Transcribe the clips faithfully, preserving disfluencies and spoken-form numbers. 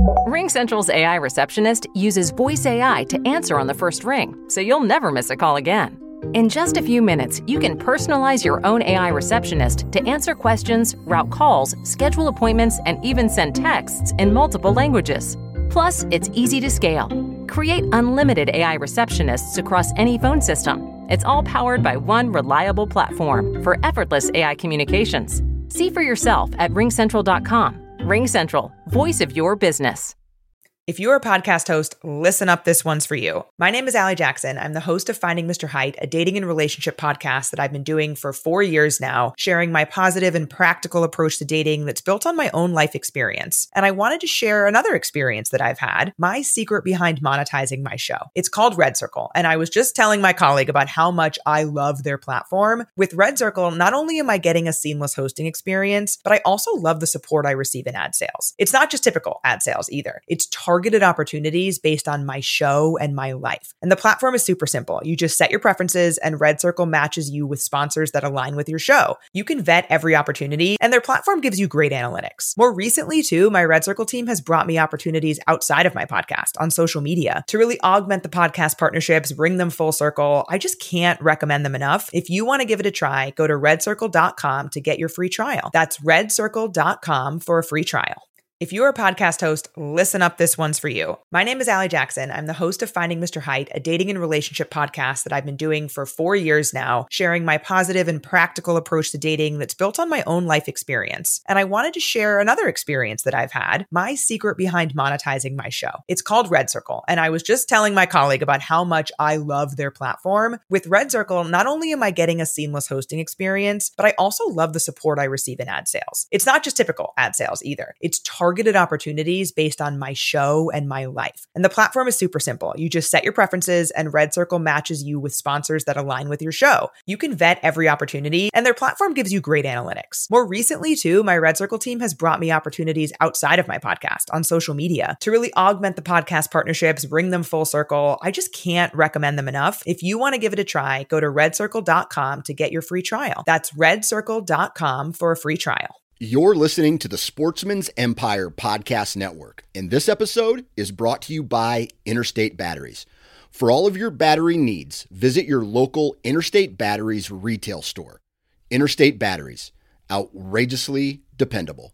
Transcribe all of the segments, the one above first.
RingCentral's A I receptionist uses voice A I to answer on the first ring, so you'll never miss a call again. In just a few minutes, you can personalize your own A I receptionist to answer questions, route calls, schedule appointments, and even send texts in multiple languages. Plus, it's easy to scale. Create unlimited A I receptionists across any phone system. It's all powered by one reliable platform for effortless A I communications. See for yourself at ring central dot com. RingCentral, voice of your business. If you're a podcast host, listen up, this one's for you. My name is Allie Jackson. I'm the host of Finding Mister Height, a dating and relationship podcast that I've been doing for four years now, sharing my positive and practical approach to dating that's built on my own life experience. And I wanted to share another experience that I've had, my secret behind monetizing my show. It's called Red Circle, and I was just telling my colleague about how much I love their platform. With Red Circle, not only am I getting a seamless hosting experience, but I also love the support I receive in ad sales. It's not just typical ad sales either. It's targeted opportunities based on my show and my life. And the platform is super simple. You just set your preferences and Red Circle matches you with sponsors that align with your show. You can vet every opportunity and their platform gives you great analytics. More recently too, my Red Circle team has brought me opportunities outside of my podcast on social media to really augment the podcast partnerships, bring them full circle. I just can't recommend them enough. If you want to give it a try, go to red circle dot com to get your free trial. That's red circle dot com for a free trial. If you're a podcast host, listen up, this one's for you. My name is Allie Jackson. I'm the host of Finding Mister Height, a dating and relationship podcast that I've been doing for four years now, sharing my positive and practical approach to dating that's built on my own life experience. And I wanted to share another experience that I've had, my secret behind monetizing my show. It's called Red Circle, and I was just telling my colleague about how much I love their platform. With Red Circle, not only am I getting a seamless hosting experience, but I also love the support I receive in ad sales. It's not just typical ad sales either. It's targeted targeted opportunities based on my show and my life. And the platform is super simple. You just set your preferences and Red Circle matches you with sponsors that align with your show. You can vet every opportunity and their platform gives you great analytics. More recently too, my Red Circle team has brought me opportunities outside of my podcast on social media to really augment the podcast partnerships, bring them full circle. I just can't recommend them enough. If you want to give it a try, go to red circle dot com to get your free trial. That's red circle dot com for a free trial. You're listening to the Sportsman's Empire Podcast Network, and this episode is brought to you by Interstate Batteries. For all of your battery needs, visit your local Interstate Batteries retail store. Interstate Batteries, outrageously dependable.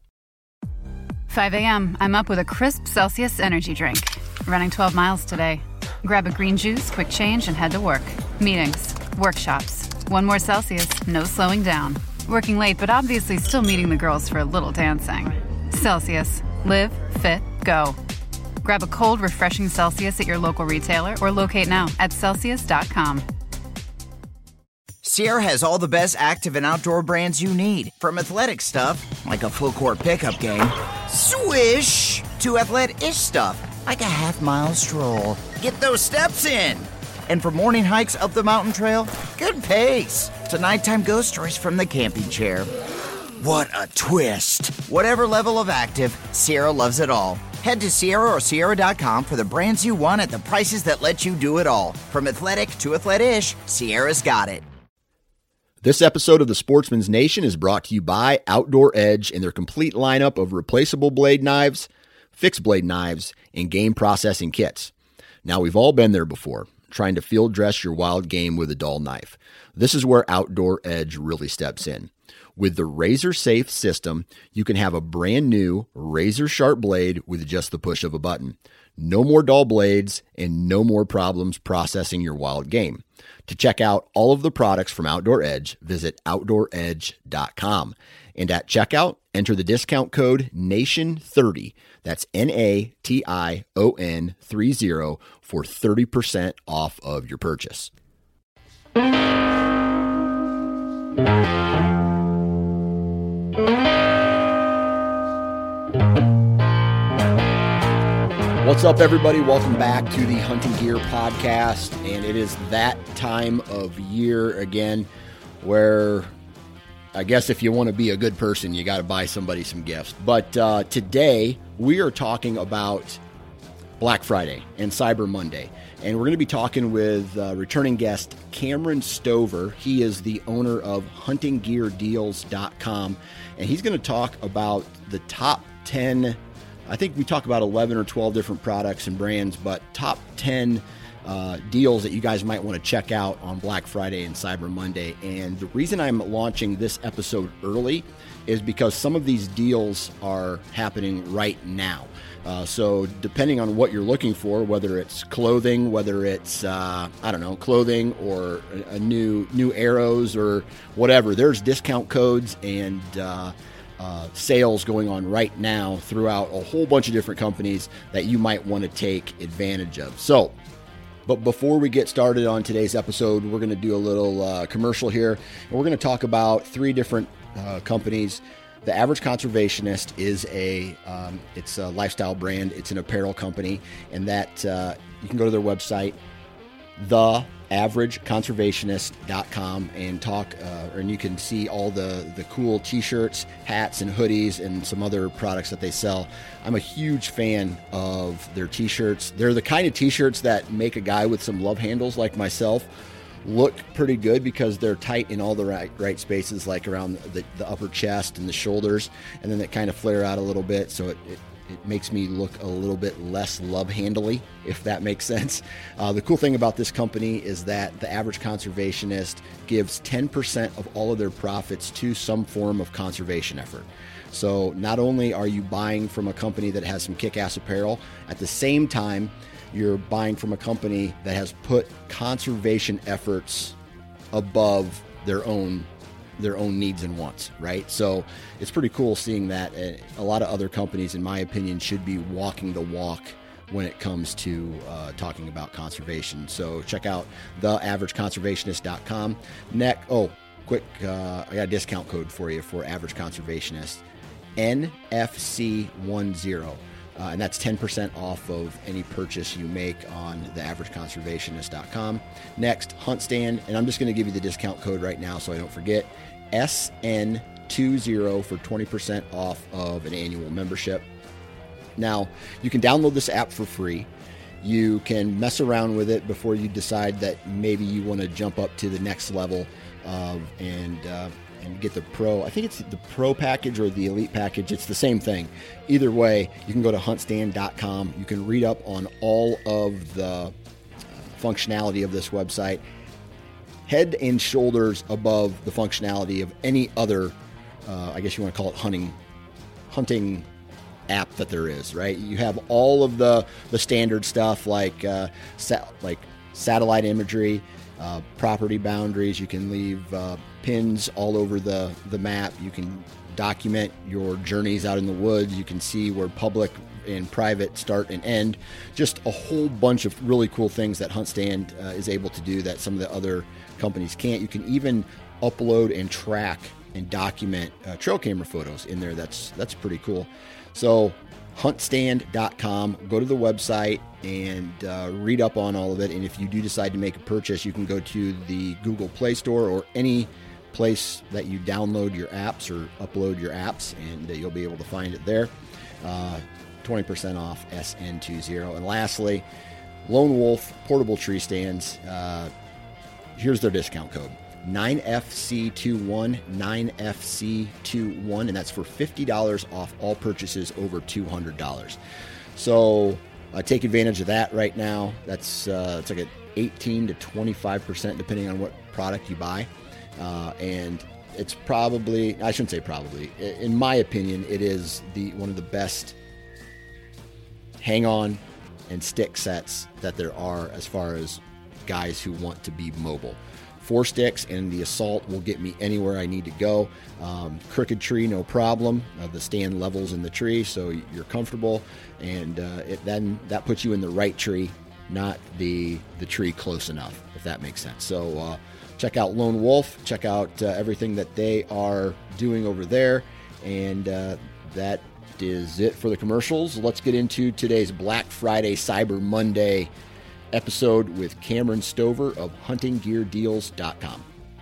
five a.m., I'm up with a crisp Celsius energy drink. Running twelve miles today. Grab a green juice, quick change, and head to work. Meetings, workshops. One more Celsius, no slowing down. Working late, but obviously still meeting the girls for a little dancing. Celsius. Live, fit, go. Grab a cold, refreshing Celsius at your local retailer or locate now at celsius dot com. Sierra has all the best active and outdoor brands you need. From athletic stuff, like a full court pickup game, swish, to athletic-ish stuff, like a half-mile stroll. Get those steps in. And for morning hikes up the mountain trail, good pace. To nighttime ghost stories from the camping chair. What a twist. Whatever level of active, Sierra loves it all. Head to Sierra or Sierra dot com for the brands you want at the prices that let you do it all. From athletic to athletic-ish, Sierra's got it. This episode of the Sportsman's Nation is brought to you by Outdoor Edge and their complete lineup of replaceable blade knives, fixed blade knives, and game processing kits. Now, we've all been there before, trying to field dress your wild game with a dull knife. This is where Outdoor Edge really steps in. With the Razor Safe system, you can have a brand new razor sharp blade with just the push of a button. No more dull blades and no more problems processing your wild game. To check out all of the products from Outdoor Edge, visit outdoor edge dot com. And at checkout, enter the discount code nation thirty. That's N A T I O N thirty for thirty percent off of your purchase. What's up, everybody? Welcome back to the Hunting Gear Podcast, and it is that time of year again where I guess if you want to be a good person, you got to buy somebody some gifts. But uh, today we are talking about Black Friday and Cyber Monday, and we're going to be talking with uh, returning guest Cameron Stover. He is the owner of hunting gear deals dot com, and he's going to talk about the top ten I think we talk about eleven or twelve different products and brands, but top ten uh, deals that you guys might want to check out on Black Friday and Cyber Monday. And the reason I'm launching this episode early is because some of these deals are happening right now. Uh, so depending on what you're looking for, whether it's clothing, whether it's, uh, I don't know, clothing or a, a new new arrows or whatever, there's discount codes and uh, uh, sales going on right now throughout a whole bunch of different companies that you might want to take advantage of. So, but before we get started on today's episode, we're going to do a little uh, commercial here. And we're going to talk about three different uh, companies. The Average Conservationist is a um, it's a lifestyle brand. It's an apparel company, and that uh, you can go to their website, the average conservationist dot com, and talk, uh, and you can see all the the cool T-shirts, hats, and hoodies, and some other products that they sell. I'm a huge fan of their T-shirts. They're the kind of T-shirts that make a guy with some love handles like myself look pretty good because they're tight in all the right, right spaces, like around the, the upper chest and the shoulders, and then they kind of flare out a little bit, so it, it, it makes me look a little bit less love-handly, if that makes sense. Uh, the cool thing about this company is that the Average Conservationist gives ten percent of all of their profits to some form of conservation effort. So not only are you buying from a company that has some kick-ass apparel, at the same time, you're buying from a company that has put conservation efforts above their own their own needs and wants, right? So it's pretty cool seeing that. A lot of other companies, in my opinion, should be walking the walk when it comes to uh, talking about conservation. So check out the average conservationist dot com. Neck, oh, quick, uh, I got a discount code for you for Average Conservationist, N F C ten. Uh, and that's ten percent off of any purchase you make on the average conservationist dot com. Next, Hunt Stand, and I'm just going to give you the discount code right now so I don't forget, S N twenty for twenty percent off of an annual membership. Now, you can download this app for free. You can mess around with it before you decide that maybe you want to jump up to the next level uh, and uh, and get the pro. I think it's the pro package or the elite package. It's the same thing. Either way, you can go to hunt stand dot com. You can read up on all of the functionality of this website, head and shoulders above the functionality of any other, uh, I guess you want to call it hunting, hunting app that there is, right? You have all of the, the standard stuff like, uh, sat, like satellite imagery, Uh, property boundaries. You can leave uh, pins all over the, the map. You can document your journeys out in the woods. You can see where public and private start and end. Just a whole bunch of really cool things that HuntStand uh, is able to do that some of the other companies can't. You can even upload and track and document uh, trail camera photos in there. That's that's pretty cool. So hunt stand dot com. Go to the website and uh, read up on all of it. And if you do decide to make a purchase, you can go to the Google Play Store or any place that you download your apps or upload your apps, and uh, you'll be able to find it there. Uh, twenty percent off S N twenty. And lastly, Lone Wolf Portable Tree Stands. Uh, here's their discount code. nine F C twenty-one, nine F C twenty-one, and that's for fifty dollars off all purchases over two hundred dollars. So uh, take advantage of that right now. That's uh, it's like an eighteen to twenty-five percent depending on what product you buy. Uh, and it's probably, I shouldn't say probably, in my opinion, it is the one of the best hang-on and stick sets that there are as far as guys who want to be mobile. Four sticks and the Assault will get me anywhere I need to go. Um, crooked tree, no problem. Uh, the stand levels in the tree, so you're comfortable, and uh, it, then that puts you in the right tree, not the the tree close enough, if that makes sense. So uh, check out Lone Wolf. Check out uh, everything that they are doing over there, and uh, that is it for the commercials. Let's get into today's Black Friday Cyber Monday episode with Cameron Stover of hunting gear deals dot com.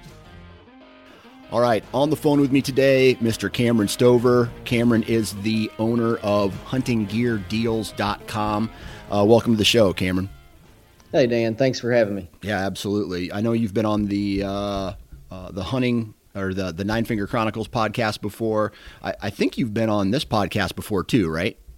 All right, on the phone with me today, Mister Cameron Stover. Cameron is the owner of hunting gear deals dot com. Uh, welcome to the show, Cameron. Hey, Dan. Thanks for having me. Yeah, absolutely. I know you've been on the uh, uh, the hunting or the the Nine Finger Chronicles podcast before. I, I think you've been on this podcast before too, right?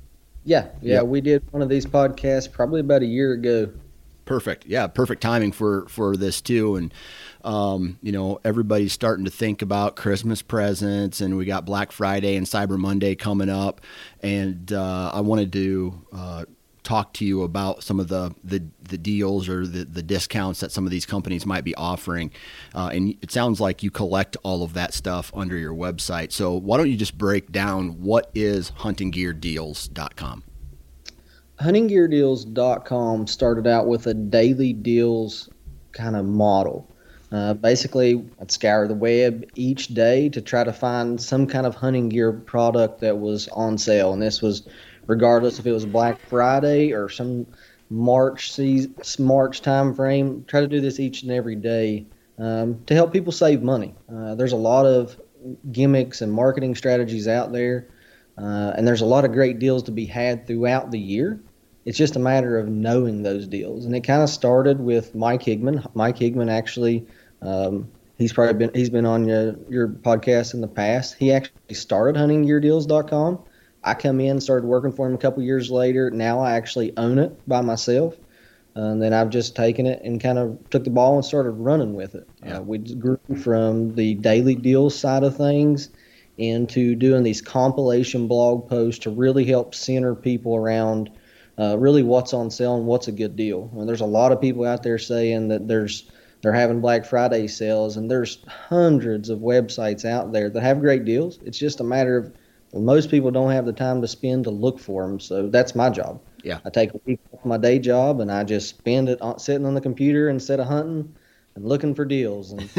Yeah, yeah, Yep. we did one of these podcasts probably about a year ago. Perfect. Yeah, perfect timing for for this too. And um, you know, everybody's starting to think about Christmas presents, and we got Black Friday and Cyber Monday coming up. And uh, I wanted to uh, talk to you about some of the the, the deals or the, the discounts that some of these companies might be offering. Uh, and it sounds like you collect all of that stuff under your website. So why don't you just break down what is hunting gear deals dot com? hunting gear deals dot com started out with a daily deals kind of model. Uh, basically, I'd scour the web each day to try to find some kind of hunting gear product that was on sale. And this was regardless if it was Black Friday or some March season, March time frame. Try to do this each and every day um, to help people save money. Uh, there's a lot of gimmicks and marketing strategies out there. Uh, and there's a lot of great deals to be had throughout the year. It's just a matter of knowing those deals. And it kind of started with Mike Higman. Mike Higman actually, um, he's probably been he's been on your, your podcast in the past. He actually started hunting gear deals dot com. I come in, started working for him a couple years later. Now I actually own it by myself. And then I've just taken it and kind of took the ball and started running with it. Yeah. Uh, we grew from the daily deals side of things into doing these compilation blog posts to really help center people around uh, really what's on sale and what's a good deal. I mean, there's a lot of people out there saying that there's they're having Black Friday sales, and there's hundreds of websites out there that have great deals. It's just a matter of well, most people don't have the time to spend to look for them, so that's my job. Yeah, I take a week off my day job and I just spend it on, sitting on the computer instead of hunting and looking for deals and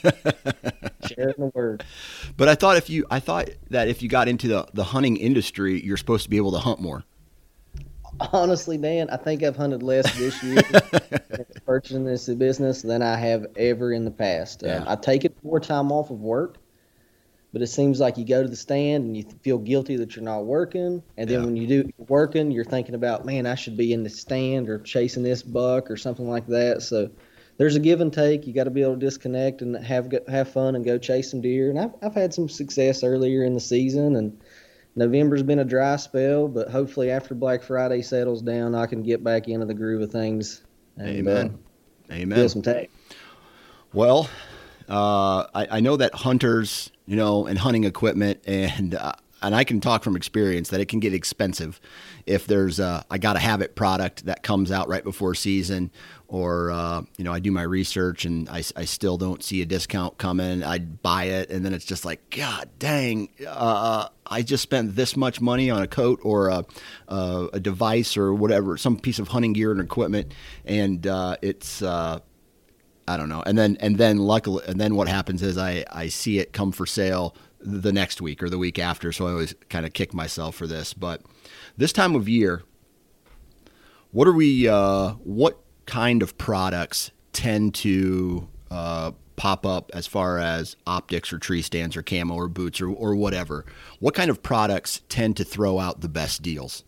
sharing the word. But I thought if you, I thought that if you got into the, the hunting industry, you're supposed to be able to hunt more. Honestly, Dan, I think I've hunted less this year purchasing this business than I have ever in the past. Yeah. Um, I take it more time off of work, but it seems like you go to the stand and you feel guilty that you're not working. And then Yeah. when you do working, you're thinking about, man, I should be in the stand or chasing this buck or something like that. So there's a give and take. You got to be able to disconnect and have have fun and go chase some deer. And I've I've had some success earlier in the season, and November's been a dry spell, but hopefully after Black Friday settles down, I can get back into the groove of things. And, Amen. Uh, Amen. Feel some tag. Well, uh, I, I know that hunters, you know, and hunting equipment, and uh, and I can talk from experience that it can get expensive if there's a I gotta have it product that comes out right before season, or uh, you know, I do my research and I, I still don't see a discount coming. I buy it and then it's just like, God dang, uh, I just spent this much money on a coat or a, a, a device or whatever, some piece of hunting gear and equipment, and uh, it's. Uh, I don't know. And then, and then luckily, and then what happens is I, I see it come for sale the next week or the week after. So I always kind of kick myself for this, but this time of year, what are we, uh, what kind of products tend to, uh, pop up as far as optics or tree stands or camo or boots or, or whatever? What kind of products tend to throw out the best deals?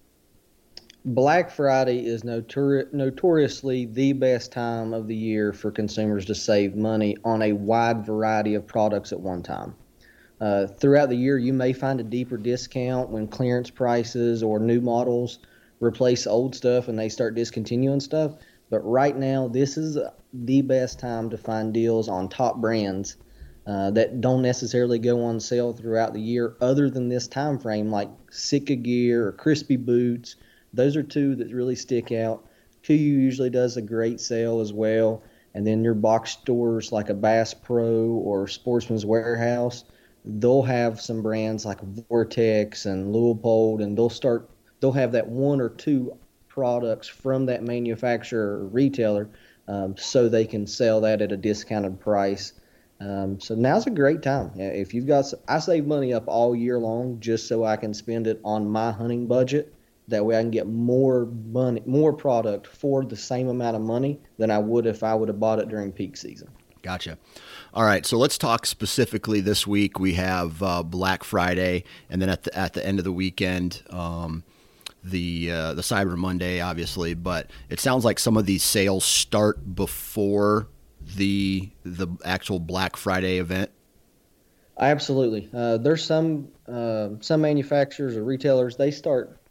Black Friday is notori- notoriously the best time of the year for consumers to save money on a wide variety of products at one time. Uh, throughout the year, you may find a deeper discount when clearance prices or new models replace old stuff and they start discontinuing stuff. But right now, this is the best time to find deals on top brands uh, that don't necessarily go on sale throughout the year other than this time frame, like Sitka Gear or Crispy Boots. Those are two that really stick out. K U usually does a great sale as well. And then your box stores like a Bass Pro or Sportsman's Warehouse, they'll have some brands like Vortex and Leupold, and they'll start they'll have that one or two products from that manufacturer or retailer um, so they can sell that at a discounted price. Um, so now's a great time. If you've got, I save money up all year long just so I can spend it on my hunting budget. That way I can get more money, more product for the same amount of money than I would if I would have bought it during peak season. Gotcha. All right, so let's talk specifically this week. We have uh, Black Friday, and then at the at the end of the weekend, um, the uh, the Cyber Monday, obviously. But it sounds like some of these sales start before the the actual Black Friday event. Absolutely. Uh, there's some uh, some manufacturers or retailers, they start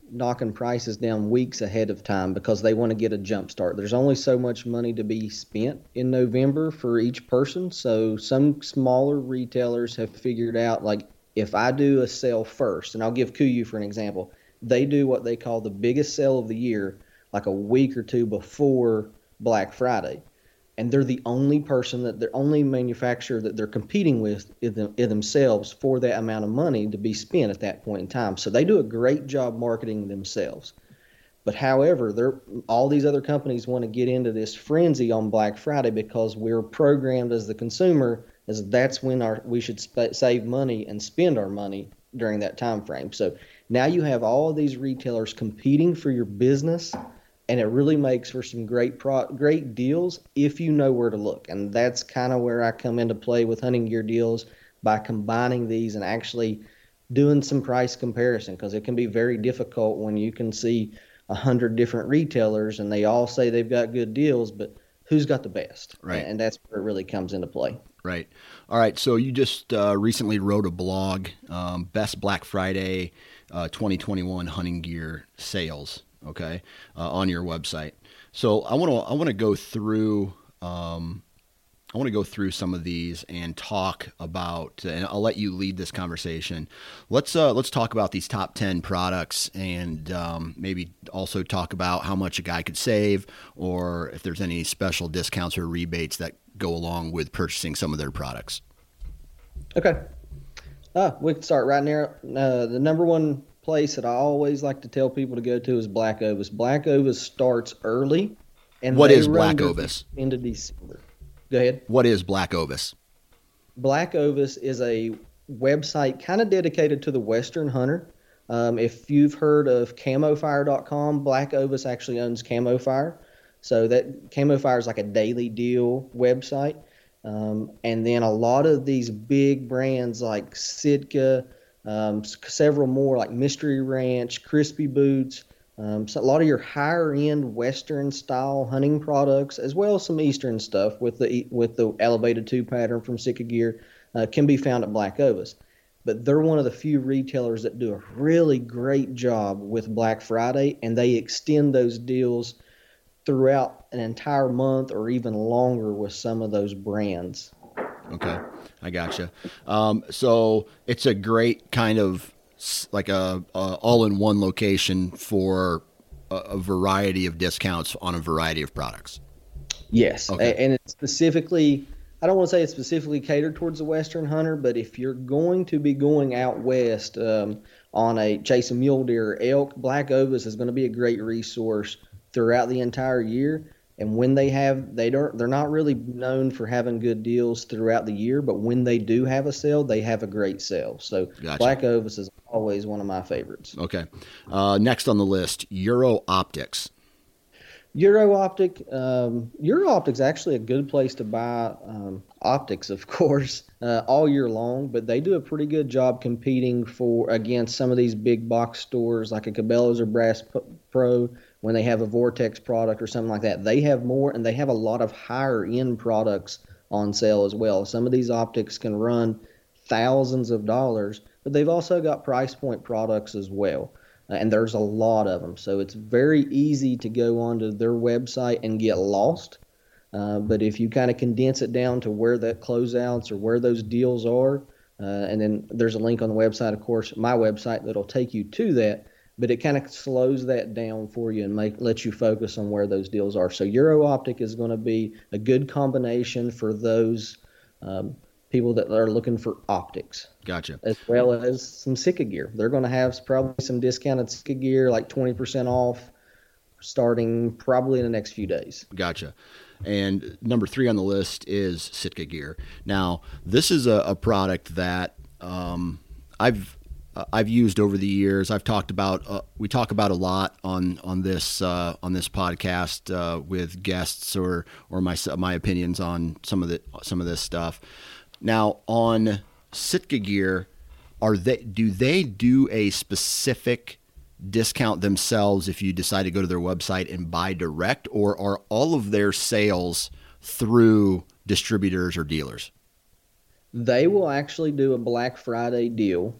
knocking prices down weeks ahead of time because they want to get a jump start. There's only so much money to be spent in November for each person. So some smaller retailers have figured out, like, if I do a sale first, and I'll give Kuiu for an example, they do what they call the biggest sale of the year, like a week or two before Black Friday. And they're the only person that they're only manufacturer that they're competing with in, them, in themselves for that amount of money to be spent at that point in time. So they do a great job marketing themselves. But however, they're, all these other companies want to get into this frenzy on Black Friday because we're programmed as the consumer as that's when our we should sp- save money and spend our money during that time frame. So now you have all of these retailers competing for your business. And it really makes for some great pro- great deals if you know where to look. And that's kind of where I come into play with Hunting Gear Deals, by combining these and actually doing some price comparison, because it can be very difficult when you can see a hundred different retailers and they all say they've got good deals, but who's got the best? Right. And that's where it really comes into play. Right. All right. So you just uh, recently wrote a blog, um, Best Black Friday uh, twenty twenty-one Hunting Gear Sales. Okay, uh, on your website. So I want to I want to go through um, I want to go through some of these and talk about, and I'll let you lead this conversation. Let's uh, let's talk about these top ten products, and um, maybe also talk about how much a guy could save, or if there's any special discounts or rebates that go along with purchasing some of their products. Okay, uh, we can start right now. Uh, the number one place that I always like to tell people to go to is Black Ovis. Black Ovis starts early, and what they is run Black Ovis? Into December. Go ahead. What is Black Ovis? Black Ovis is a website kind of dedicated to the Western hunter. Um, if you've heard of camo fire dot com, Black Ovis actually owns Camo Fire. So that Camo Fire is like a daily deal website. Um, and then a lot of these big brands like Sitka, Um, several more like Mystery Ranch, Crispy Boots, um, so a lot of your higher end Western style hunting products, as well as some Eastern stuff with the with the elevated two pattern from Sitka Gear, uh, can be found at Black Ovis. But they're one of the few retailers that do a really great job with Black Friday, and they extend those deals throughout an entire month or even longer with some of those brands. Okay, I gotcha. Um, so it's a great kind of like a, a all-in-one location for a, a variety of discounts on a variety of products. Yes, okay. And it's specifically, I don't want to say it's specifically catered towards the Western hunter, but if you're going to be going out west um, on a chasing mule deer or elk, Black Ovis is going to be a great resource throughout the entire year. And when they have, they don't, they're not really known for having good deals throughout the year, but when they do have a sale, they have a great sale. So Gotcha. Black Ovis is always one of my favorites. Okay. Uh, next on the list, Euro Optics. Euro Optic, um, Euro Optic's actually a good place to buy um, optics, of course, uh, all year long, but they do a pretty good job competing for against some of these big box stores like a Cabela's or Bass Pro. When they have a Vortex product or something like that, they have more, and they have a lot of higher end products on sale as well. Some of these optics can run thousands of dollars, but they've also got price point products as well. Uh, and there's a lot of them. So it's very easy to go onto their website and get lost. Uh, but if you kind of condense it down to where that closeouts or where those deals are, uh, and then there's a link on the website, of course, my website, that'll take you to that. But it kind of slows that down for you and make lets you focus on where those deals are. So Euro Optic is going to be a good combination for those um, people that are looking for optics. Gotcha. As well as some Sitka gear. They're going to have probably some discounted Sitka gear, like twenty percent off, starting probably in the next few days. Gotcha. And number three on the list is Sitka Gear. Now, this is a, a product that um, I've Uh, I've used over the years. I've talked about, uh, we talk about a lot on, on this, uh, on this podcast, uh, with guests or, or my, my opinions on some of the, some of this stuff. Now on Sitka Gear, are they, do they do a specific discount themselves if you decide to go to their website and buy direct, or are all of their sales through distributors or dealers? They will actually do a Black Friday deal.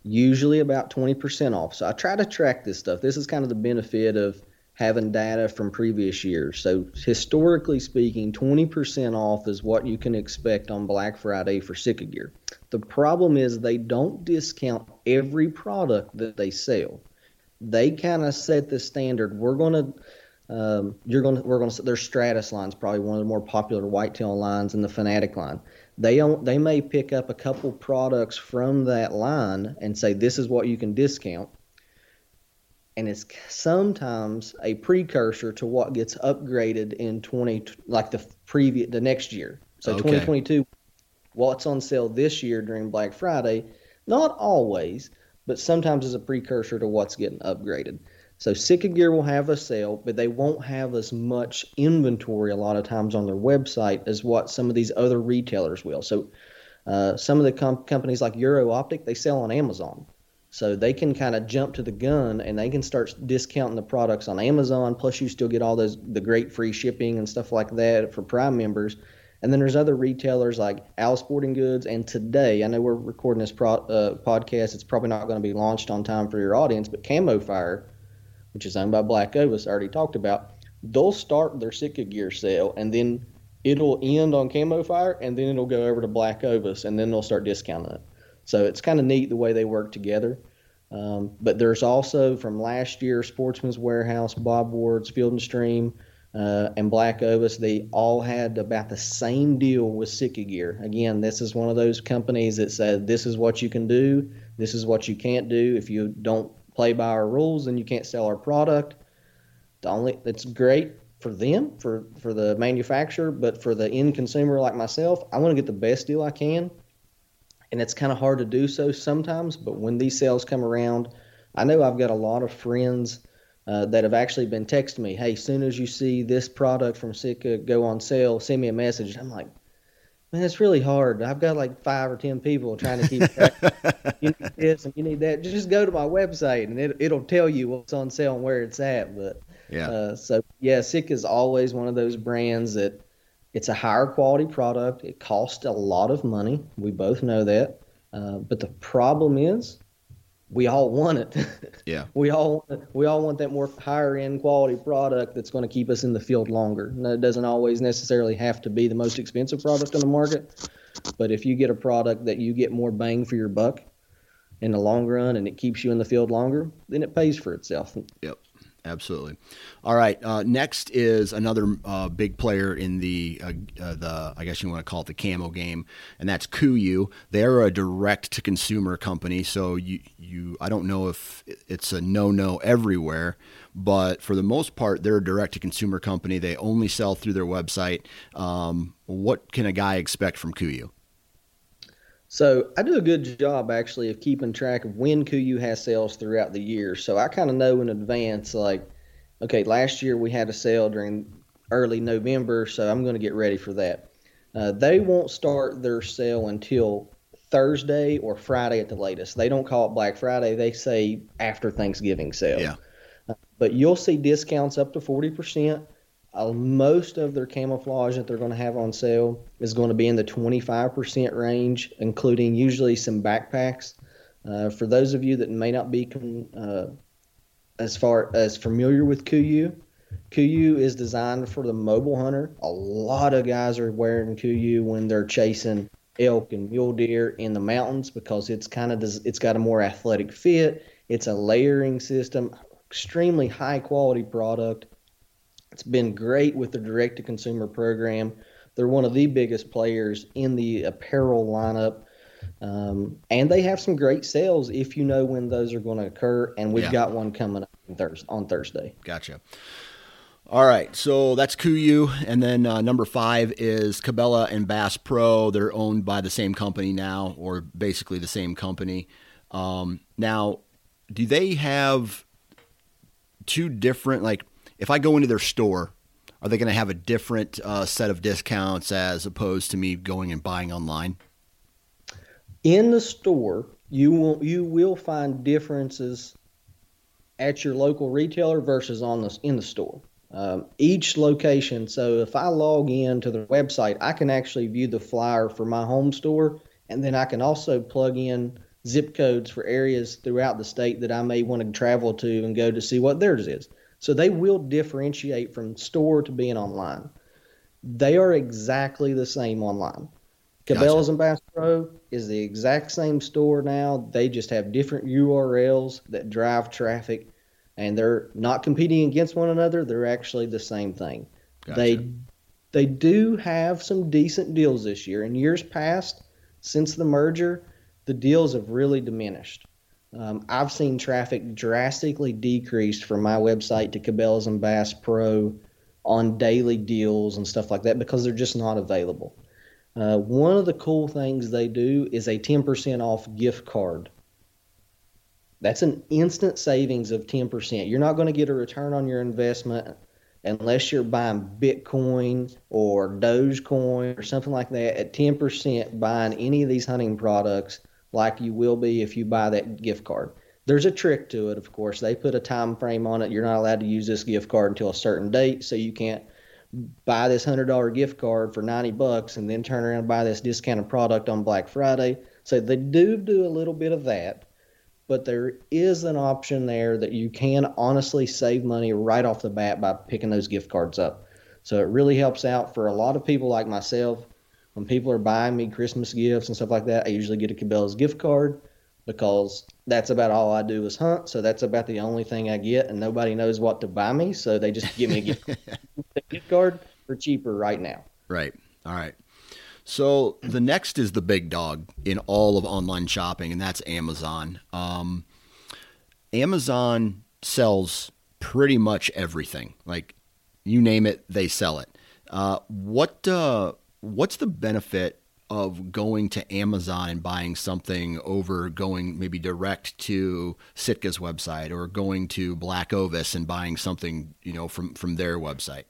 usually about twenty percent off. So I try to track this stuff. This is kind of the benefit of having data from previous years. So historically speaking, twenty percent off is what you can expect on Black Friday for Sitka gear. The problem is they don't discount every product that they sell. They kind of set the standard. We're going to Um, you're going to, we're going to, their Stratus line is probably one of the more popular whitetail lines in the Fanatic line. They don't, they may pick up a couple products from that line and say, this is what you can discount. And it's sometimes a precursor to what gets upgraded in twenty, like the previous, the next year. So okay. twenty twenty-two, what's on sale this year during Black Friday, not always, but sometimes is a precursor to what's getting upgraded. So Sitka gear will have a sale, but they won't have as much inventory a lot of times on their website as what some of these other retailers will. So uh, some of the com- companies like Euro Optic, they sell on Amazon. So they can kind of jump to the gun and they can start discounting the products on Amazon. Plus you still get all those the great free shipping and stuff like that for Prime members. And then there's other retailers like Al Sporting Goods. And today, I know we're recording this pro- uh, podcast. It's probably not going to be launched on time for your audience, but Camo Fire, which is owned by Black Ovis, I already talked about, they'll start their Sitka gear sale, and then it'll end on Camo Fire, and then it'll go over to Black Ovis, and then they'll start discounting it. So it's kind of neat the way they work together. Um, but there's also from last year, Sportsman's Warehouse, Bob Ward's, Field and Stream, uh, and Black Ovis, they all had about the same deal with Sitka gear. Again, this is one of those companies that said, this is what you can do, this is what you can't do. If you don't play by our rules, and you can't sell our product. The only it's great for them, for for the manufacturer, but for the end consumer like myself, I want to get the best deal I can, and it's kind of hard to do so sometimes. But when these sales come around, I know I've got a lot of friends uh, that have actually been texting me, "Hey, as soon as you see this product from Sitka go on sale, send me a message." I'm like, man, it's really hard. I've got like five or ten people trying to keep track. You need this and you need that. Just go to my website and it, it'll tell you what's on sale and where it's at. But yeah, uh, so yeah, Sitka is always one of those brands that it's a higher quality product. It costs a lot of money. We both know that. Uh, but the problem is, we all want it. Yeah. we all we all want that more higher end quality product that's going to keep us in the field longer. And it doesn't always necessarily have to be the most expensive product on the market, but if you get a product that you get more bang for your buck in the long run and it keeps you in the field longer, then it pays for itself. Yep. Absolutely. All right. Uh, next is another uh, big player in the uh, uh, the I guess you want to call it the camo game, and that's KUIU. They're a direct to consumer company, so you you I don't know if it's a no no everywhere, but for the most part, they're a direct to consumer company. They only sell through their website. Um, what can a guy expect from KUIU? So I do a good job, actually, of keeping track of when KUIU has sales throughout the year. So I kind of know in advance, like, okay, last year we had a sale during early November, so I'm going to get ready for that. Uh, they won't start their sale until Thursday or Friday at the latest. They don't call it Black Friday. They say after Thanksgiving sale. Yeah. Uh, but you'll see discounts up to forty percent. Uh, most of their camouflage that they're going to have on sale is going to be in the twenty-five percent range, including usually some backpacks. Uh, for those of you that may not be uh, as far as familiar with KUIU, KUIU is designed for the mobile hunter. A lot of guys are wearing KUIU when they're chasing elk and mule deer in the mountains because it's kind of it's got a more athletic fit. It's a layering system, extremely high quality product. It's been great with the direct-to-consumer program. They're one of the biggest players in the apparel lineup, um, and they have some great sales if you know when those are going to occur, and we've yeah. got one coming up on Thursday. On Thursday. Gotcha. All right, so that's KUIU, and then uh, number five is Cabela and Bass Pro. They're owned by the same company now, or basically the same company. Um, now, do they have two different, like, if I go into their store, are they going to have a different uh, set of discounts as opposed to me going and buying online? In the store, you will you will find differences at your local retailer versus on the in the store. Um, each location. So if I log in to the website, I can actually view the flyer for my home store, and then I can also plug in zip codes for areas throughout the state that I may want to travel to and go to see what theirs is. So they will differentiate from store to being online. They are exactly the same online. Cabela's Gotcha. and Bass Pro is the exact same store now. They just have different U R Ls that drive traffic, and they're not competing against one another. They're actually the same thing. Gotcha. They they do have some decent deals this year. In years past, since the merger, the deals have really diminished. Um, I've seen traffic drastically decreased from my website to Cabela's and Bass Pro on daily deals and stuff like that because they're just not available. Uh, one of the cool things they do is a ten percent off gift card. That's an instant savings of ten percent. You're not going to get a return on your investment unless you're buying Bitcoin or Dogecoin or something like that at ten percent buying any of these hunting products, like you will be if you buy that gift card. There's a trick to it, of course. They put a time frame on it. You're not allowed to use this gift card until a certain date, so you can't buy this one hundred dollars gift card for ninety bucks and then turn around and buy this discounted product on Black Friday. So they do do a little bit of that, but there is an option there that you can honestly save money right off the bat by picking those gift cards up. So it really helps out for a lot of people like myself. When people are buying me Christmas gifts and stuff like that, I usually get a Cabela's gift card because that's about all I do is hunt. So that's about the only thing I get, and nobody knows what to buy me. So they just give me a gift, a gift card for cheaper right now. Right. All right. So the next is the big dog in all of online shopping, and that's Amazon. Um, Amazon sells pretty much everything. Like, you name it, they sell it. Uh, what uh, what's the benefit of going to Amazon and buying something over going maybe direct to Sitka's website or going to Black Ovis and buying something, you know, from, from their website?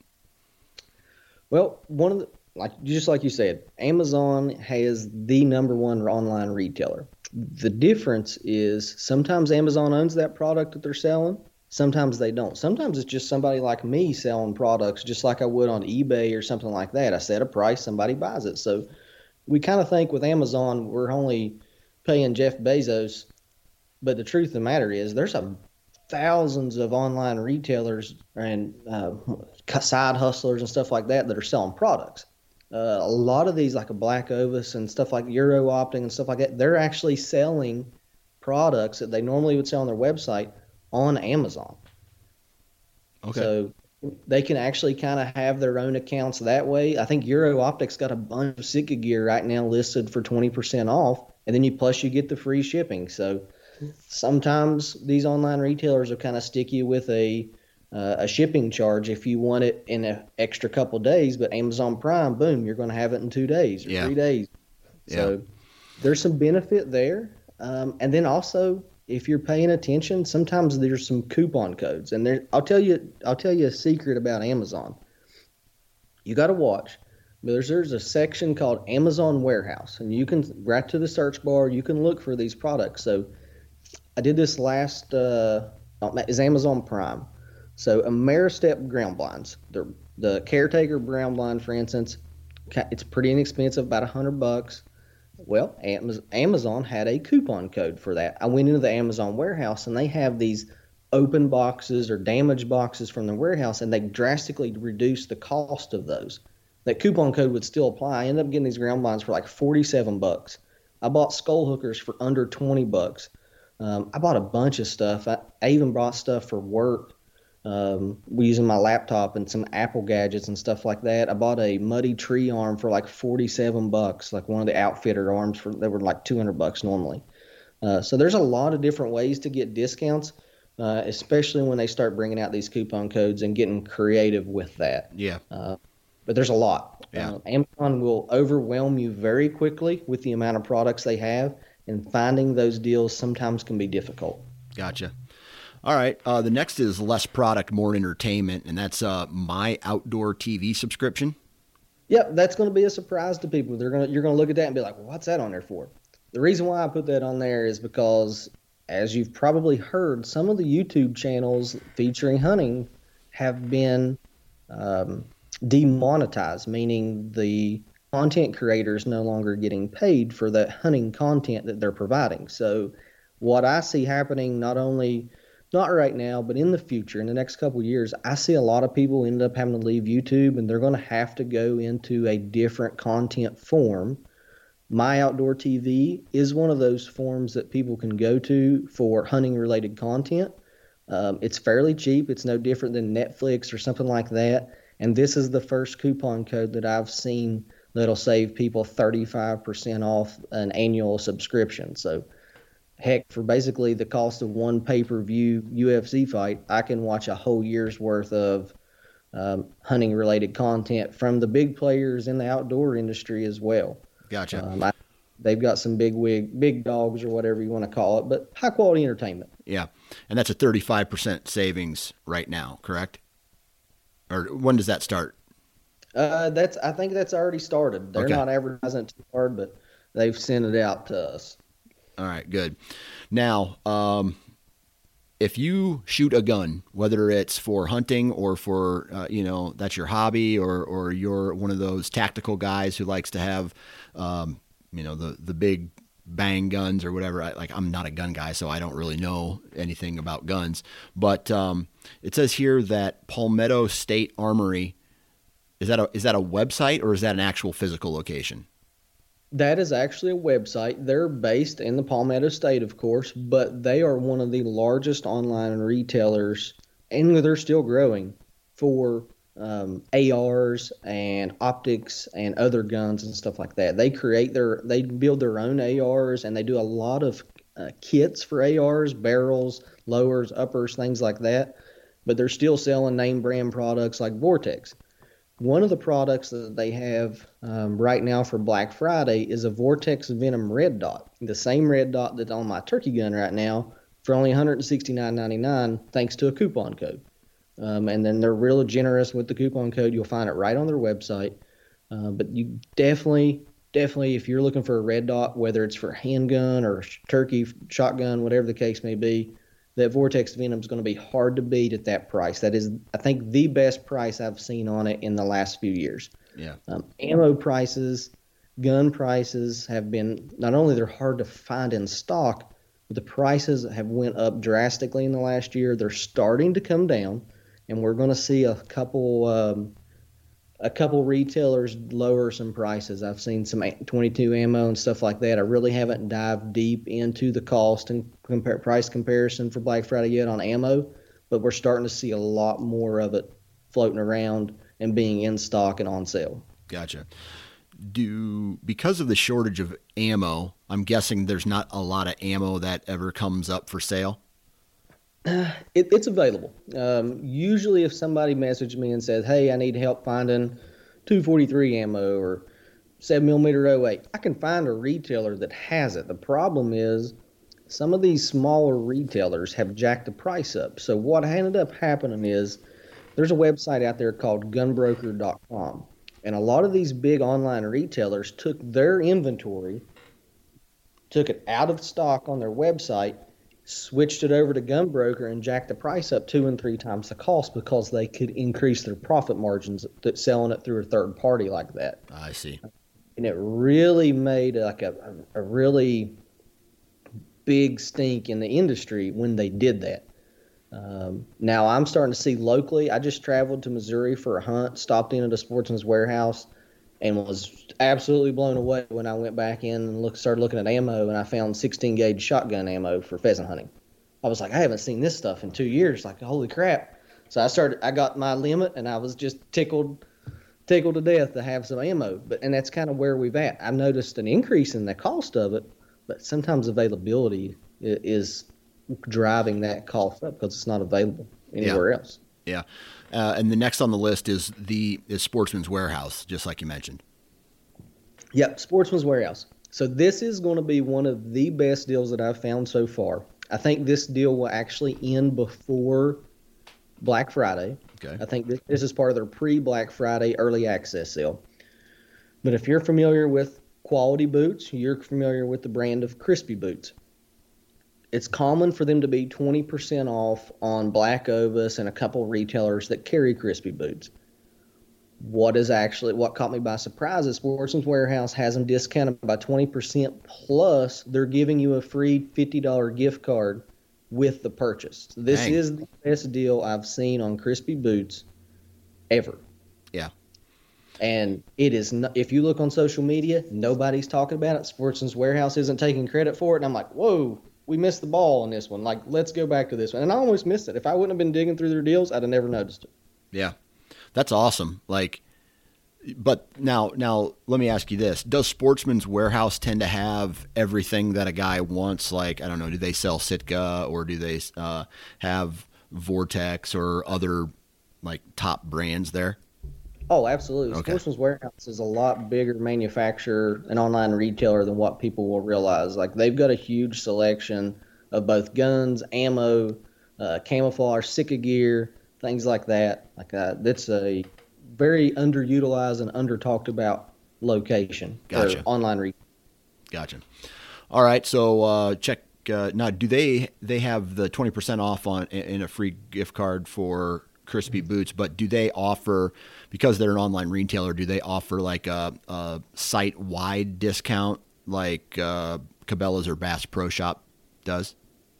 Well, one of the, like just like you said, Amazon has the number one online retailer. The difference is sometimes Amazon owns that product that they're selling. Sometimes they don't. Sometimes it's just somebody like me selling products just like I would on eBay or something like that. I set a price, somebody buys it. So we kind of think with Amazon, we're only paying Jeff Bezos. But the truth of the matter is there's a thousands of online retailers and uh, side hustlers and stuff like that that are selling products. Uh, a lot of these, like a Black Ovis and stuff like Euro Optic and stuff like that, they're actually selling products that they normally would sell on their website on Amazon. Okay. So they can actually kind of have their own accounts that way. I think Euro Optic's got a bunch of Sitka gear right now listed for twenty percent off, and then you plus you get the free shipping. So sometimes these online retailers are kind of sticky with a uh, a shipping charge if you want it in an extra couple days, but Amazon Prime, boom, you're going to have it in two days or Yeah. three days. So Yeah. there's some benefit there. Um, and then also, if you're paying attention, sometimes there's some coupon codes. And there, I'll tell you, I'll tell you a secret about Amazon. You got to watch. There's there's a section called Amazon Warehouse, and you can right to the search bar. You can look for these products. So I did this last uh, is Amazon Prime. So Ameristep ground blinds, the the Caretaker ground blind, for instance, it's pretty inexpensive, about a hundred bucks. Well, Amazon had a coupon code for that. I went into the Amazon warehouse, and they have these open boxes or damaged boxes from the warehouse, and they drastically reduced the cost of those. That coupon code would still apply. I ended up getting these ground blinds for like forty-seven bucks. I bought skull hookers for under twenty bucks. Um, I bought a bunch of stuff. I, I even bought stuff for work. Um, using my laptop and some Apple gadgets and stuff like that. I bought a muddy tree arm for like forty-seven bucks, like one of the outfitter arms for that were like two hundred bucks normally. Uh, so there's a lot of different ways to get discounts, uh, especially when they start bringing out these coupon codes and getting creative with that. Yeah. Uh, but there's a lot. Yeah. Uh, Amazon will overwhelm you very quickly with the amount of products they have, and finding those deals sometimes can be difficult. Gotcha. All right. Uh, the next is less product, more entertainment, and that's uh, my outdoor T V subscription. Yep, that's going to be a surprise to people. They're going to, you're going to look at that and be like, well, what's that on there for? The reason why I put that on there is because, as you've probably heard, some of the YouTube channels featuring hunting have been um, demonetized, meaning the content creators no longer getting paid for that hunting content that they're providing. So what I see happening, not only not right now, but in the future, in the next couple of years, I see a lot of people end up having to leave YouTube, and they're going to have to go into a different content form. My Outdoor T V is one of those forms that people can go to for hunting related content. Um, it's fairly cheap. It's no different than Netflix or something like that. And this is the first coupon code that I've seen that'll save people thirty-five percent off an annual subscription. So heck, for basically the cost of one pay-per-view U F C fight, I can watch a whole year's worth of um, hunting-related content from the big players in the outdoor industry as well. Gotcha. Um, I, they've got some big wig, big dogs or whatever you want to call it, but high-quality entertainment. Yeah, and that's a thirty-five percent savings right now, correct? Or when does that start? Uh, that's I think that's already started. They're Okay. not advertising too hard, but they've sent it out to us. All right, good. Now, um, if you shoot a gun, whether it's for hunting or for, uh, you know, that's your hobby, or, or you're one of those tactical guys who likes to have, um, you know, the, the big bang guns or whatever. I, like, I'm not a gun guy, so I don't really know anything about guns. But um, it says here that Palmetto State Armory, is that a, is that a website or is that an actual physical location? That is actually a website. They're based in the Palmetto State, of course, but they are one of the largest online retailers, and they're still growing, for um, A Rs and optics and other guns and stuff like that. They create their, they build their own A Rs, and they do a lot of uh, kits for A Rs, barrels, lowers, uppers, things like that. But they're still selling name brand products like Vortex. One of the products that they have um, right now for Black Friday is a Vortex Venom Red Dot, the same red dot that's on my turkey gun right now, for only one hundred sixty-nine ninety-nine, thanks to a coupon code. Um, and then they're real generous with the coupon code. You'll find it right on their website. Uh, but you definitely, definitely, if you're looking for a red dot, whether it's for handgun or turkey, shotgun, whatever the case may be, that Vortex Venom is going to be hard to beat at that price. That is, I think, the best price I've seen on it in the last few years. Yeah. Um, ammo prices, gun prices have been, not only they're hard to find in stock, but the prices have went up drastically in the last year. They're starting to come down, and we're going to see a couple um, a couple retailers lower some prices. I've seen some twenty-two ammo and stuff like that. I really haven't dived deep into the cost and compare price comparison for Black Friday yet on ammo, but we're starting to see a lot more of it floating around and being in stock and on sale. Gotcha. Do because of the shortage of ammo, I'm guessing there's not a lot of ammo that ever comes up for sale? Uh, it, it's available. Um, usually if somebody messaged me and said, hey, I need help finding two forty-three ammo or seven millimeter oh eight, I can find a retailer that has it. The problem is some of these smaller retailers have jacked the price up. So what ended up happening is there's a website out there called gun broker dot com. And a lot of these big online retailers took their inventory, took it out of stock on their website, switched it over to GunBroker, and jacked the price up two and three times the cost because they could increase their profit margins that selling it through a third party like that. I see. And it really made like a, a, a really big stink in the industry when they did that. Um, now I'm starting to see locally. I just traveled to Missouri for a hunt, stopped in at a Sportsman's Warehouse, and was absolutely blown away when I went back in and look, started looking at ammo, and I found sixteen gauge shotgun ammo for pheasant hunting. I was like, I haven't seen this stuff in two years. Like, holy crap. So I started, I got my limit, and I was just tickled, tickled to death to have some ammo. But, and that's kind of where we've at. I noticed an increase in the cost of it, but sometimes availability is driving that cost up because it's not available anywhere Yeah. else. Yeah. Uh, and the next on the list is the is Sportsman's Warehouse, just like you mentioned. Yep, Sportsman's Warehouse. So this is going to be one of the best deals that I've found so far. I think this deal will actually end before Black Friday. Okay. I think this, this is part of their pre-Black Friday early access sale. But if you're familiar with quality boots, you're familiar with the brand of Crispy Boots. It's common for them to be twenty percent off on Black Ovis and a couple retailers that carry Crispy Boots. what is actually what caught me by surprise is Sportsman's Warehouse has them discounted by twenty percent, plus they're giving you a free fifty dollars gift card with the purchase. This Dang. is the best deal I've seen on Crispy boots ever. Yeah. And it is not, if you look on social media, nobody's talking about it. Sportsman's Warehouse isn't taking credit for it. And I'm like, whoa, we missed the ball on this one. Like, let's go back to this one. And I almost missed it. If I wouldn't have been digging through their deals, I'd have never noticed it. Yeah. That's awesome. Like, but now, now let me ask you this. Does Sportsman's Warehouse tend to have everything that a guy wants? Like, I don't know, do they sell Sitka, or do they uh, have Vortex or other like top brands there? Oh, absolutely. Okay. Sportsman's Warehouse is a lot bigger manufacturer and online retailer than what people will realize. Like, they've got a huge selection of both guns, ammo, uh, camouflage, Sitka gear, things like that. Like uh, that's a very underutilized and under talked about location Gotcha. for online retail. Gotcha. All right. So uh, check uh, now. Do they they have the twenty percent off on in a free gift card for Crispy Boots? But do they offer, because they're an online retailer, do they offer like a, a site wide discount like uh, Cabela's or Bass Pro Shop does?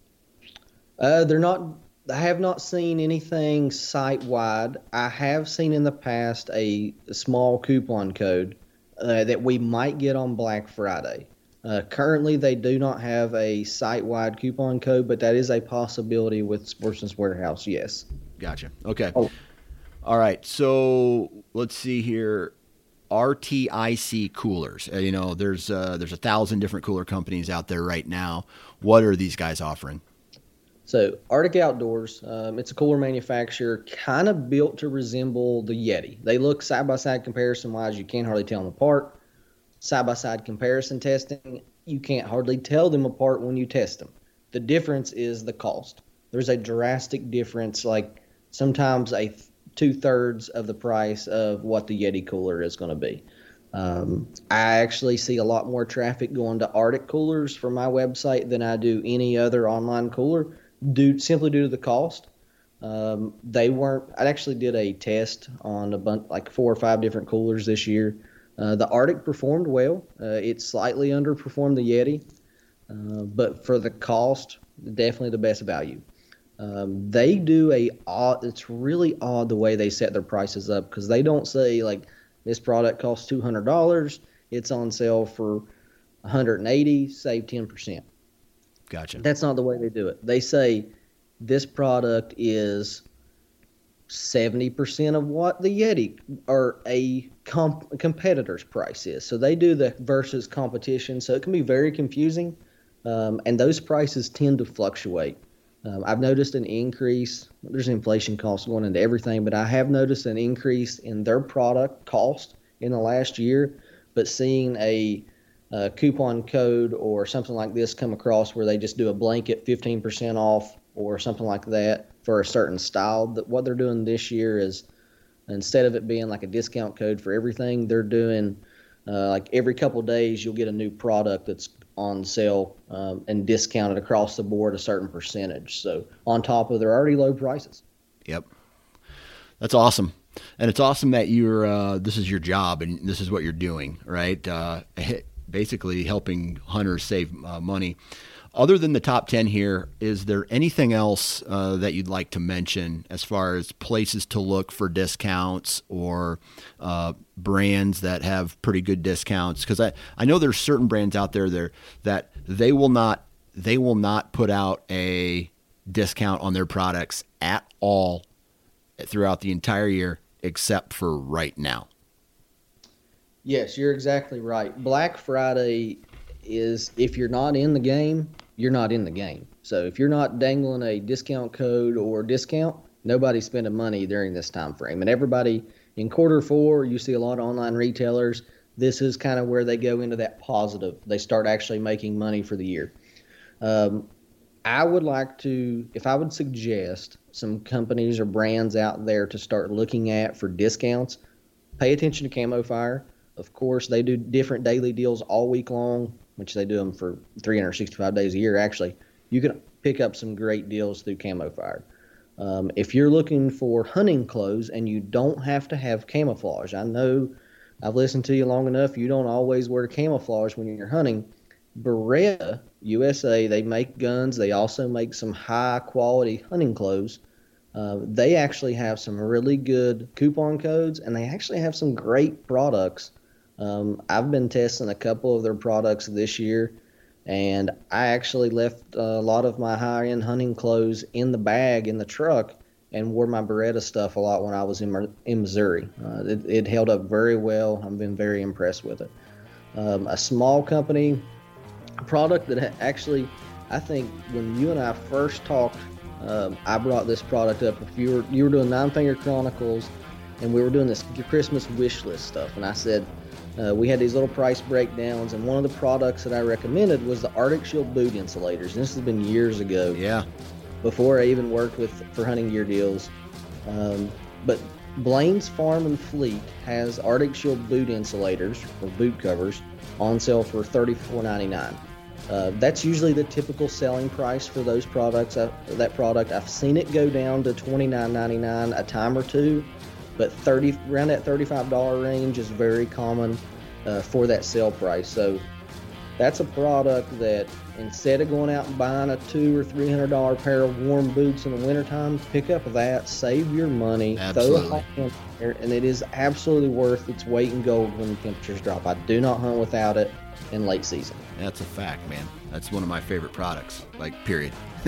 Uh, they're not. I have not seen anything site-wide. I have seen in the past a, a small coupon code uh, that we might get on Black Friday. Uh, currently, they do not have a site-wide coupon code, but that is a possibility with Sportsman's Warehouse, yes. Gotcha. Okay. Oh. All right. So let's see here. R T I C coolers. Uh, you know, there's uh, there's a thousand different cooler companies out there right now. What are these guys offering? So Arctic Outdoors, um, it's a cooler manufacturer, kind of built to resemble the Yeti. They look side-by-side comparison-wise, you can't hardly tell them apart. Side-by-side comparison testing, you can't hardly tell them apart when you test them. The difference is the cost. There's a drastic difference, like sometimes a th- two-thirds of the price of what the Yeti cooler is going to be. Um, I actually see a lot more traffic going to Arctic coolers for my website than I do any other online cooler. Due simply due to the cost. Um, they weren't. I actually did a test on a bunch, like four or five different coolers this year. Uh, the Arctic performed well. Uh, it slightly underperformed the Yeti, uh, but for the cost, definitely the best value. Um, they do a odd. It's really odd the way they set their prices up, because they don't say like this product costs two hundred dollars. It's on sale for one hundred eighty dollars. Save ten percent. Gotcha. That's not the way they do it. They say this product is seventy percent of what the Yeti or a comp- competitor's price is. So they do the versus competition. So it can be very confusing. Um, and those prices tend to fluctuate. Um, I've noticed an increase. There's inflation costs going into everything, but I have noticed an increase in their product cost in the last year. But seeing a Uh, coupon code or something like this come across where they just do a blanket fifteen percent off or something like that for a certain style, that what they're doing this year is, instead of it being like a discount code for everything, they're doing uh, like every couple of days you'll get a new product that's on sale um, and discounted across the board a certain percentage. So on top of their already low prices. Yep. That's awesome. And it's awesome that you're, uh, this is your job and this is what you're doing, right? Uh, basically helping hunters save uh, money. Other than the top ten here, is there anything else uh, that you'd like to mention as far as places to look for discounts or uh, brands that have pretty good discounts? Because I, I know there's certain brands out there there that they will not they will not put out a discount on their products at all throughout the entire year except for right now. Yes, you're exactly right. Black Friday is, if you're not in the game, you're not in the game. So if you're not dangling a discount code or discount, nobody's spending money during this time frame. And everybody in quarter four, you see a lot of online retailers. This is kind of where they go into that positive. They start actually making money for the year. Um, I would like to, if I would suggest some companies or brands out there to start looking at for discounts, pay attention to Camo Fire. Of course, they do different daily deals all week long, which they do them for three hundred sixty-five days a year. Actually, you can pick up some great deals through Camo Fire. Um, if you're looking for hunting clothes and you don't have to have camouflage, I know I've listened to you long enough, you don't always wear camouflage when you're hunting. Beretta U S A, they make guns. They also make some high quality hunting clothes. Uh, they actually have some really good coupon codes, and they actually have some great products. Um, I've been testing a couple of their products this year, and I actually left a lot of my high-end hunting clothes in the bag in the truck and wore my Beretta stuff a lot when I was in, in Missouri. Uh, it, it held up very well. I've been very impressed with it. Um, a small company product that actually, I think when you and I first talked, um, I brought this product up. If you were you were doing Nine Finger Chronicles, and we were doing this Christmas wish list stuff, and I said, Uh, we had these little price breakdowns, and one of the products that I recommended was the Arctic Shield boot insulators. And this has been years ago. Yeah. Before I even worked with for Hunting Gear Deals. Um, but Blaine's Farm and Fleet has Arctic Shield boot insulators, or boot covers, on sale for thirty-four ninety-nine. Uh, that's usually the typical selling price for those products. Uh, that product, I've seen it go down to twenty-nine ninety-nine a time or two. But thirty around that thirty-five dollars range is very common uh, for that sale price. So that's a product that instead of going out and buying a two or three hundred dollar pair of warm boots in the wintertime, pick up that, save your money, Absolutely. throw a hot in there, and it is absolutely worth its weight in gold when the temperatures drop. I do not hunt without it in late season. That's a fact, man. That's one of my favorite products, like, period.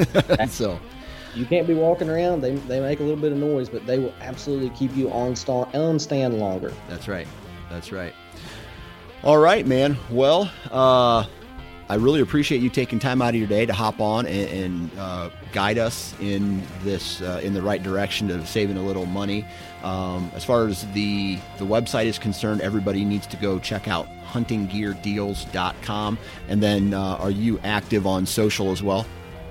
So you can't be walking around. They they make a little bit of noise, but they will absolutely keep you on stand, on stand longer. That's right. That's right. All right, man. Well, uh, I really appreciate you taking time out of your day to hop on and, and uh, guide us in this uh, in the right direction of saving a little money. Um, as far as the the website is concerned, everybody needs to go check out hunting gear deals dot com. And then, uh, are you active on social as well?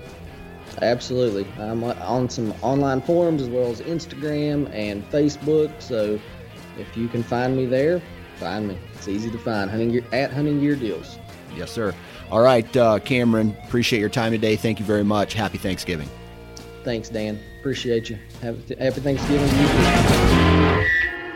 Absolutely. I'm on some online forums as well as Instagram and Facebook. So if you can find me there, find me. It's easy to find. Hunting Gear, at Hunting Gear Deals. Yes, sir. All right, uh, Cameron, appreciate your time today. Thank you very much. Happy Thanksgiving. Thanks, Dan. Appreciate you. Have, happy Thanksgiving to you too.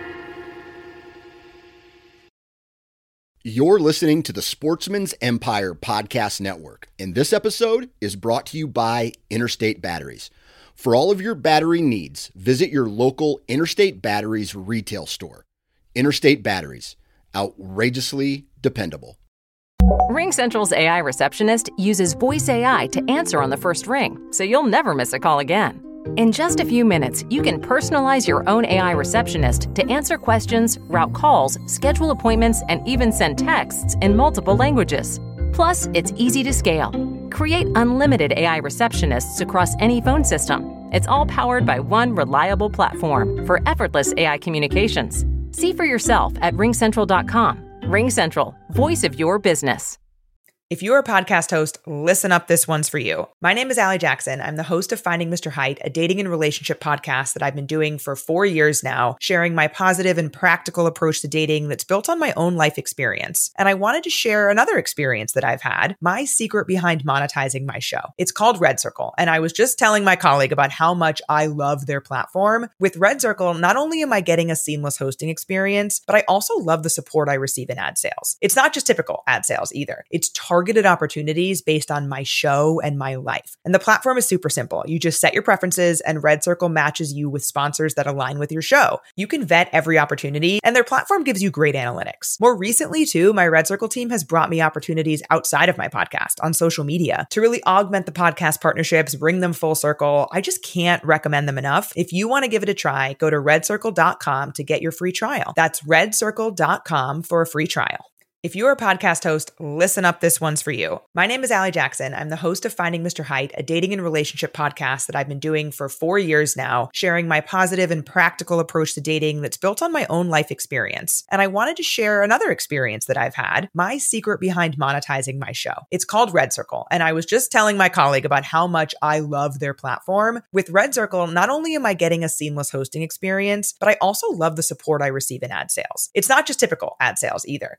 You're listening to the Sportsman's Empire Podcast Network, and this episode is brought to you by Interstate Batteries. For all of your battery needs, visit your local Interstate Batteries retail store. Interstate Batteries, outrageously dependable. RingCentral's A I receptionist uses voice A I to answer on the first ring, so you'll never miss a call again. In just a few minutes, you can personalize your own A I receptionist to answer questions, route calls, schedule appointments, and even send texts in multiple languages. Plus, it's easy to scale. Create unlimited A I receptionists across any phone system. It's all powered by one reliable platform for effortless A I communications. See for yourself at ring central dot com. RingCentral, voice of your business. If you're a podcast host, listen up, this one's for you. My name is Allie Jackson. I'm the host of Finding Mister Height, a dating and relationship podcast that I've been doing for four years now, sharing my positive and practical approach to dating that's built on my own life experience. And I wanted to share another experience that I've had, my secret behind monetizing my show. It's called Red Circle, and I was just telling my colleague about how much I love their platform. With Red Circle, not only am I getting a seamless hosting experience, but I also love the support I receive in ad sales. It's not just typical ad sales either. It's targeted targeted opportunities based on my show and my life. And the platform is super simple. You just set your preferences and Red Circle matches you with sponsors that align with your show. You can vet every opportunity and their platform gives you great analytics. More recently too, my Red Circle team has brought me opportunities outside of my podcast on social media to really augment the podcast partnerships, bring them full circle. I just can't recommend them enough. If you want to give it a try, go to red circle dot com to get your free trial. That's red circle dot com for a free trial. If you're a podcast host, listen up, this one's for you. My name is Allie Jackson. I'm the host of Finding Mister Height, a dating and relationship podcast that I've been doing for four years now, sharing my positive and practical approach to dating that's built on my own life experience. And I wanted to share another experience that I've had, my secret behind monetizing my show. It's called Red Circle, and I was just telling my colleague about how much I love their platform. With Red Circle, not only am I getting a seamless hosting experience, but I also love the support I receive in ad sales. It's not just typical ad sales either. It's targeted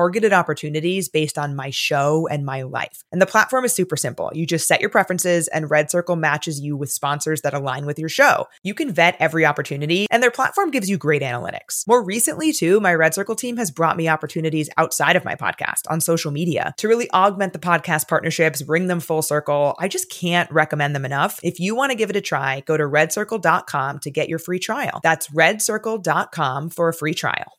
targeted opportunities based on my show and my life. And the platform is super simple. You just set your preferences and Red Circle matches you with sponsors that align with your show. You can vet every opportunity and their platform gives you great analytics. More recently too, my Red Circle team has brought me opportunities outside of my podcast on social media to really augment the podcast partnerships, bring them full circle. I just can't recommend them enough. If you want to give it a try, go to red circle dot com to get your free trial. That's red circle dot com for a free trial.